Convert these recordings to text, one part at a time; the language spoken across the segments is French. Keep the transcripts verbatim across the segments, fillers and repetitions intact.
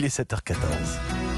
Il est sept heures quatorze.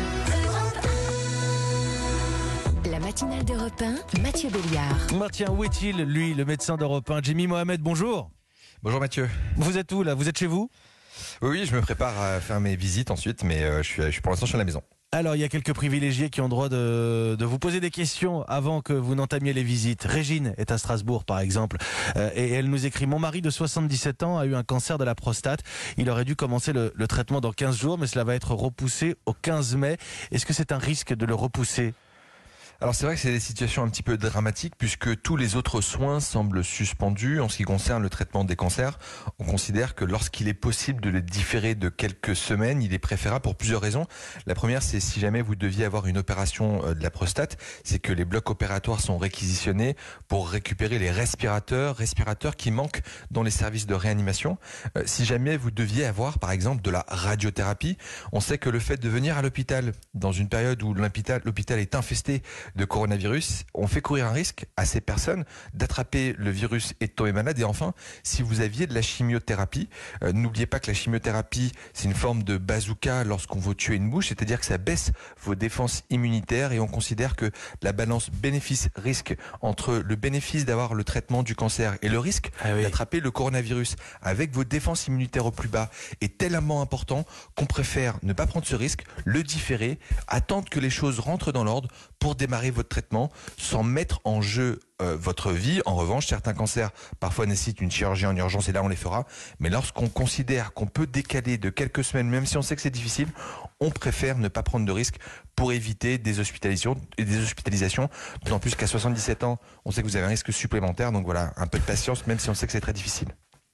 La matinale d'Europe un, Mathieu Béliard. Bah tiens, où est-il, lui, le médecin d'Europe un? Jimmy Mohamed, bonjour. Bonjour Mathieu. Vous êtes où là? Vous êtes chez vous? Oui, oui, je me prépare à faire mes visites ensuite, mais euh, je, suis, je suis pour l'instant chez la maison. Alors, il y a quelques privilégiés qui ont le droit de, de vous poser des questions avant que vous n'entamiez les visites. Régine est à Strasbourg, par exemple, euh, et elle nous écrit « Mon mari de soixante-dix-sept ans a eu un cancer de la prostate. Il aurait dû commencer le, le traitement dans quinze jours, mais cela va être repoussé au quinze mai. Est-ce que c'est un risque de le repousser ?» Alors c'est vrai que c'est des situations un petit peu dramatiques puisque tous les autres soins semblent suspendus. En ce qui concerne le traitement des cancers, on considère que lorsqu'il est possible de les différer de quelques semaines, il est préférable pour plusieurs raisons. La première, c'est si jamais vous deviez avoir une opération de la prostate, c'est que les blocs opératoires sont réquisitionnés pour récupérer les respirateurs, respirateurs qui manquent dans les services de réanimation. Euh, si jamais vous deviez avoir par exemple de la radiothérapie, on sait que le fait de venir à l'hôpital dans une période où l'hôpital, l'hôpital est infesté de coronavirus, on fait courir un risque à ces personnes d'attraper le virus et de tomber malade. Et enfin, si vous aviez de la chimiothérapie, euh, n'oubliez pas que la chimiothérapie, c'est une forme de bazooka lorsqu'on veut tuer une mouche, c'est-à-dire que ça baisse vos défenses immunitaires et on considère que la balance bénéfice-risque entre le bénéfice d'avoir le traitement du cancer et le risque ah oui. d'attraper le coronavirus avec vos défenses immunitaires au plus bas est tellement important qu'on préfère ne pas prendre ce risque, le différer, attendre que les choses rentrent dans l'ordre pour démarrer votre traitement sans mettre en jeu euh, votre vie. En revanche, certains cancers parfois nécessitent une chirurgie en urgence et là on les fera. Mais lorsqu'on considère qu'on peut décaler de quelques semaines, même si on sait que c'est difficile, on préfère ne pas prendre de risques pour éviter des hospitalisations et des hospitalisations. D'autant plus qu'à soixante-dix-sept ans, on sait que vous avez un risque supplémentaire. Donc voilà, un peu de patience, même si on sait que c'est très difficile.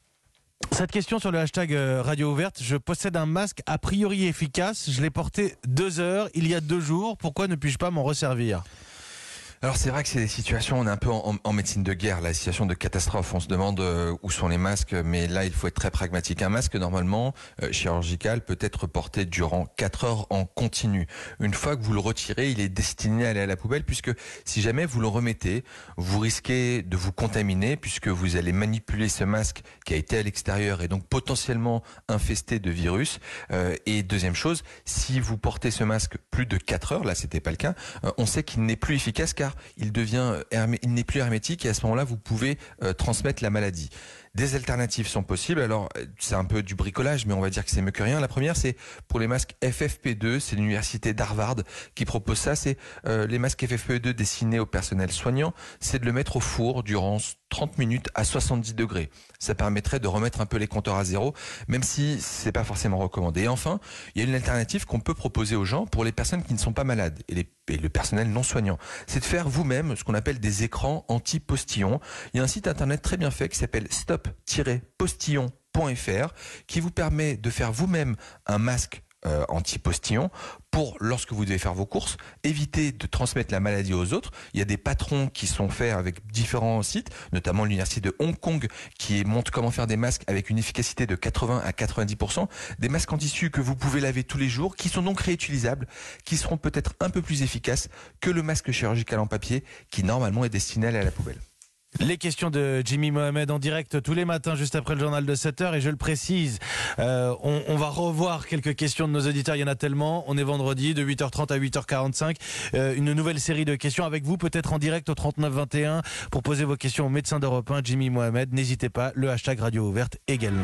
Cette question sur le hashtag Radio Ouverte, je possède un masque a priori efficace, je l'ai porté deux heures il y a deux jours, pourquoi ne puis-je pas m'en resservir ? Alors c'est vrai que c'est des situations, on est un peu en, en médecine de guerre, la situation de catastrophe, on se demande euh, où sont les masques, mais là il faut être très pragmatique. Un masque normalement euh, chirurgical peut être porté durant quatre heures en continu. Une fois que vous le retirez, il est destiné à aller à la poubelle puisque si jamais vous le remettez, vous risquez de vous contaminer puisque vous allez manipuler ce masque qui a été à l'extérieur et donc potentiellement infesté de virus. Euh, et deuxième chose, si vous portez ce masque plus de quatre heures, là c'était pas le cas, euh, on sait qu'il n'est plus efficace car il devient hermé, il n'est plus hermétique et à ce moment-là vous pouvez euh, transmettre la maladie. Des alternatives sont possibles. Alors c'est un peu du bricolage, mais on va dire que c'est mieux que rien. La première, c'est pour les masques F F P deux. C'est l'université d'Harvard qui propose ça. C'est euh, les masques F F P deux destinés au personnel soignant. C'est de le mettre au four durant trente minutes à soixante-dix degrés. Ça permettrait de remettre un peu les compteurs à zéro, même si c'est pas forcément recommandé. Et enfin, il y a une alternative qu'on peut proposer aux gens pour les personnes qui ne sont pas malades et, les, et le personnel non soignant. C'est de faire vous-même ce qu'on appelle des écrans anti-postillons. Il y a un site internet très bien fait qui s'appelle stop tiret postillon point f r qui vous permet de faire vous-même un masque Euh, anti-postillon pour lorsque vous devez faire vos courses, éviter de transmettre la maladie aux autres. Il y a des patrons qui sont faits avec différents sites, notamment l'université de Hong Kong qui montre comment faire des masques avec une efficacité de quatre-vingts à quatre-vingt-dix pour cent, des masques en tissu que vous pouvez laver tous les jours, qui sont donc réutilisables, qui seront peut-être un peu plus efficaces que le masque chirurgical en papier qui normalement est destiné à aller à la poubelle. Les questions de Jimmy Mohamed en direct tous les matins juste après le journal de sept heures et je le précise, euh, on, on va revoir quelques questions de nos auditeurs, il y en a tellement, on est vendredi de huit heures trente à huit heures quarante-cinq, euh, une nouvelle série de questions avec vous peut-être en direct au trente-neuf vingt et un pour poser vos questions au médecin d'Europe un Jimmy Mohamed, n'hésitez pas, le hashtag Radio Ouverte également.